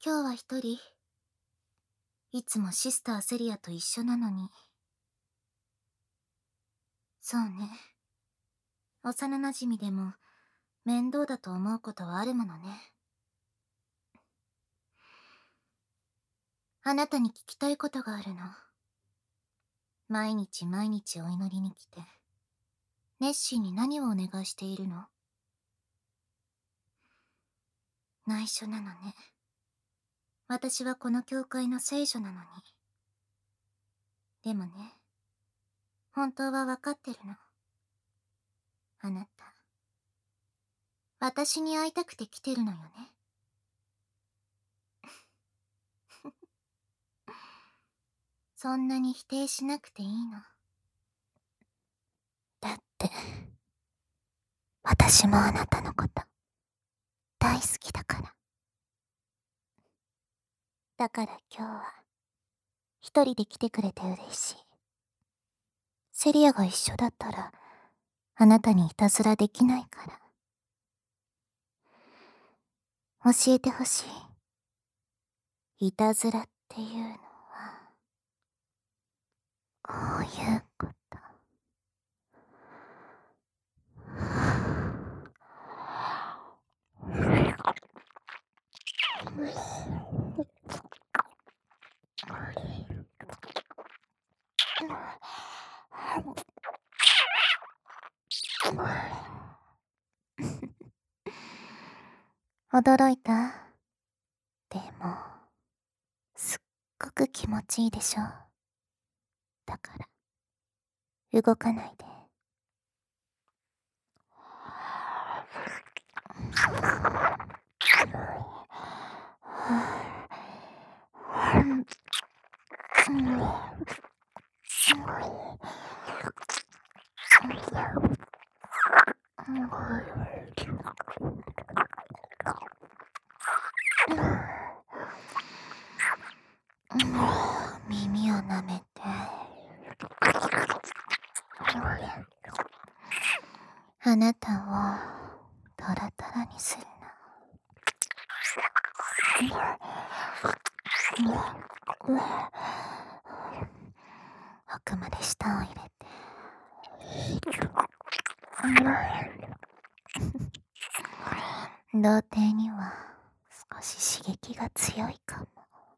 今日は一人。いつもシスターセリアと一緒なのに。そうね。幼馴染でも面倒だと思うことはあるものね。あなたに聞きたいことがあるの。毎日毎日お祈りに来て、熱心に何をお願いしているの？内緒なのね。私はこの教会の聖女なのに。でもね、本当はわかってるの。あなた、私に会いたくて来てるのよね。そんなに否定しなくていいの。だって、私もあなたのこと大好きだから。だから今日は一人で来てくれて嬉しい。セリアが一緒だったらあなたにいたずらできないから。教えてほしい。いたずらっていうのはこういうこと。驚いた？でも、すっごく気持ちいいでしょ。だから、動かないで。耳を舐めて。あなたをトラトラにするの。奥まで舌を入れて。童貞には少し刺激が強いかも。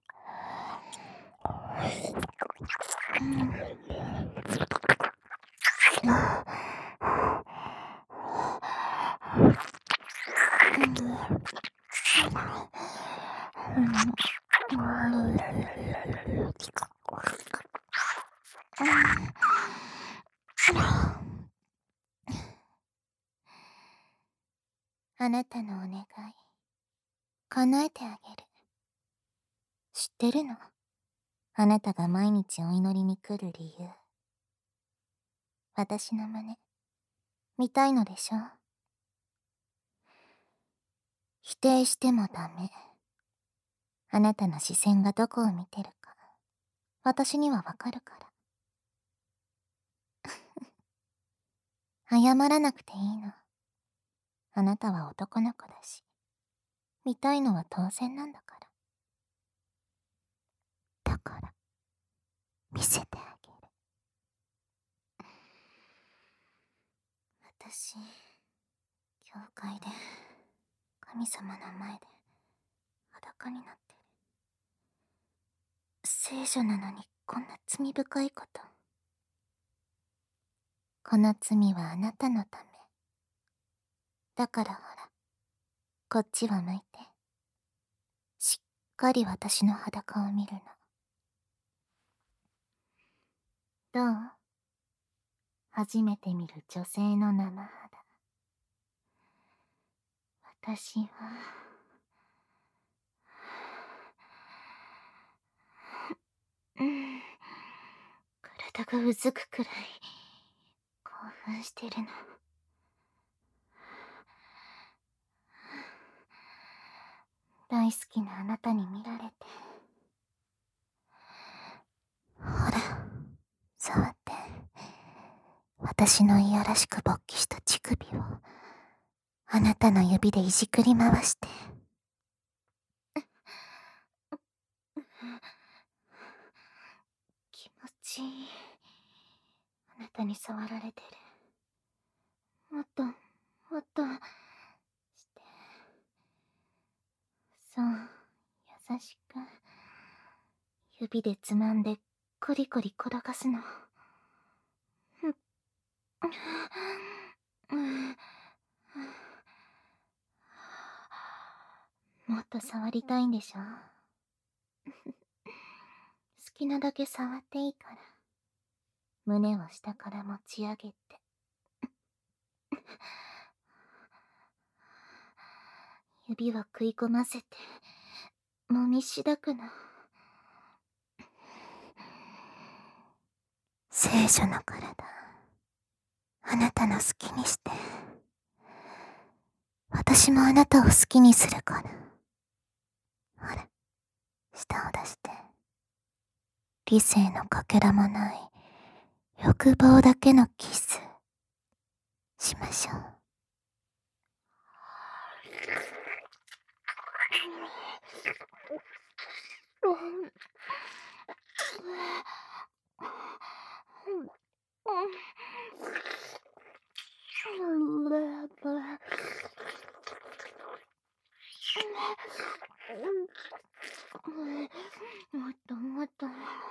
あなたのお願い、叶えてあげる。知ってるの？あなたが毎日お祈りに来る理由。私の胸、見たいのでしょ？否定してもダメ。あなたの視線がどこを見てるか、私にはわかるから。謝らなくていいの。あなたは男の子だし、見たいのは当然なんだから。だから、見せてあげる。私、教会で、神様の前で、裸になってる。聖女なのにこんな罪深いこと。この罪はあなたのため。だからほら、こっちは向いて。しっかり私の裸を見るの。どう？初めて見る女性の生肌。私は、体がうずくくらい興奮してるの。大好きなあなたに見られて。ほら、触って。私のいやらしく勃起した乳首をあなたの指でいじくり回して。 気持ちいい。あなたに触られてる。もっともっとして。そう、優しく指でつまんでコリコリ転がすの。もっと触りたいんでしょ。好きなだけ触っていいから。胸を下から持ち上げて。指は食い込ませてもみしだくの。聖女の体、あなたの好きにして。私もあなたを好きにするから。ほら、舌を出して。理性のかけらもない欲望だけのキスしましょう。もっともっと。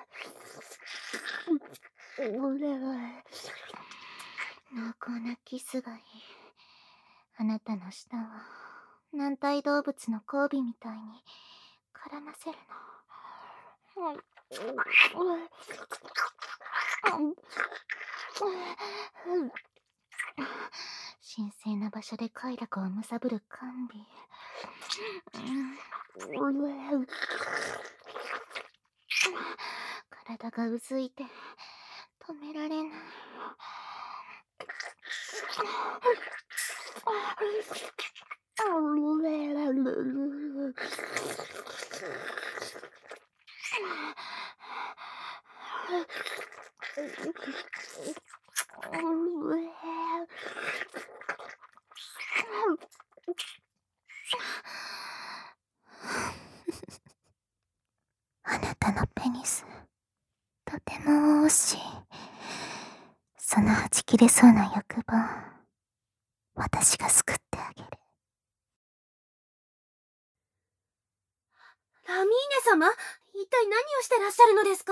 濃厚なキスがいい。あなたの舌を軟体動物の交尾みたいに絡ませるの。神聖な場所で快楽を貪る甘美。体がうずいて止められない。あなたのペニス、とても惜しい。そのはち切れそうな欲望、私が救ってあげる。 ラミーネ様、一体何をしてらっしゃるのですか？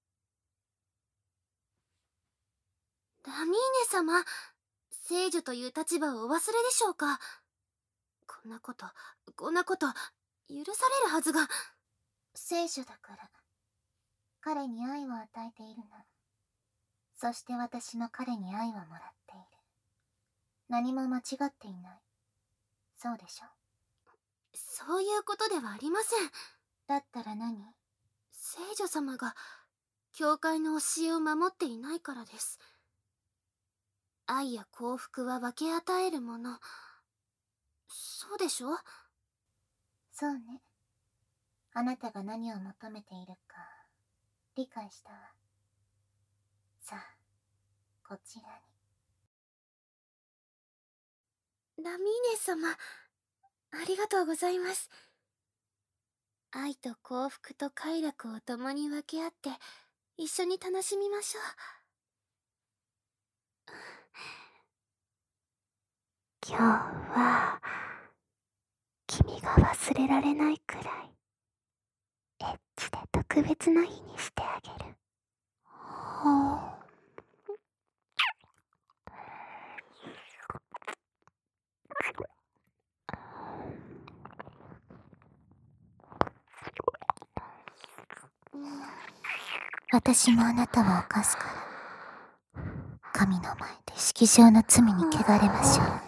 ラミーネ様、聖女という立場をお忘れでしょうか？こんなこと許されるはずが。 聖女だから、彼に愛を与えているの。そして私も彼に愛をもらっている。何も間違っていない。そうでしょ？ そういうことではありません。 だったら何？ 聖女様が教会の教えを守っていないからです。愛や幸福は分け与えるもの。そうでしょ？ そうね。あなたが何を求めているか理解したわ。さあ、こちらに。 ラミーネ様、ありがとうございます。愛と幸福と快楽を共に分け合って一緒に楽しみましょう。 今日は君が忘れられないくらいエッチで特別な日にしてあげる。私もあなたを犯すから、神の前で式場の罪に汚れましょう。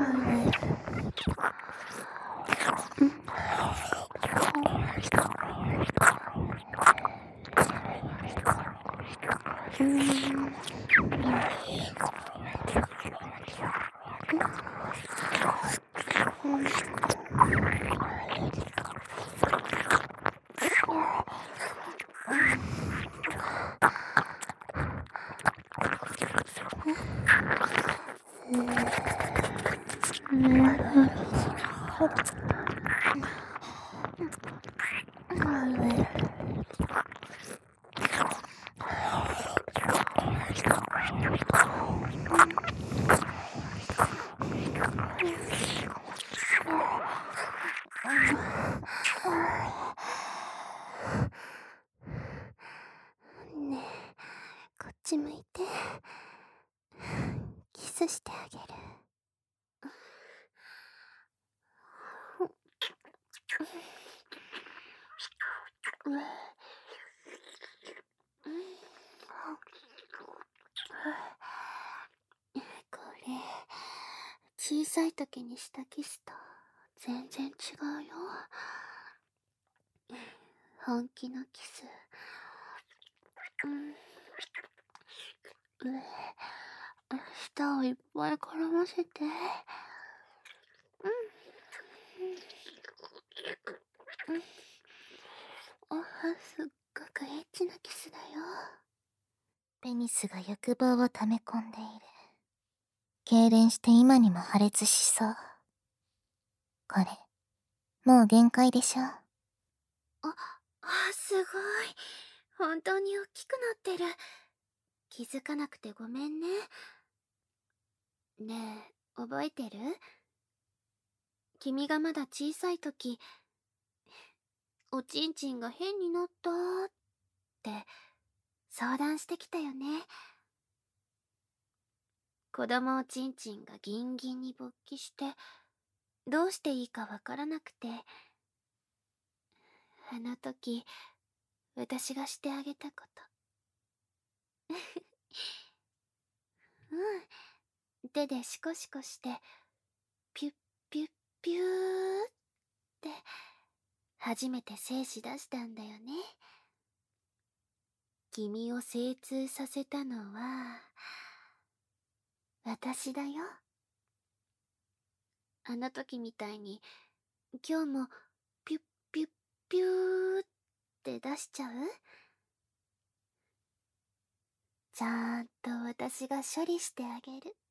ねえ、こっち向いて。キスしてあげる。これ、小さい時にしたキスと全然違うよ。本気のキス。舌をいっぱい絡ませて。すっごくエッチなキスだよ。 ペニスが欲望を溜め込んでいる。痙攣して今にも破裂しそう。これ、もう限界でしょ。 すごい。本当に大きくなってる。気づかなくてごめんね。ねえ、覚えてる？君がまだ小さい時、おちんちんが変になったって相談してきたよね。子供おちんちんがギンギンに勃起して、どうしていいかわからなくて、あの時、私がしてあげたこと。手でシコシコして、ピュッピュッピューって、初めて精子出したんだよね。君を精通させたのは、私だよ。あの時みたいに、今日もピュッピュッピューって出しちゃう？ちゃんと私が処理してあげる。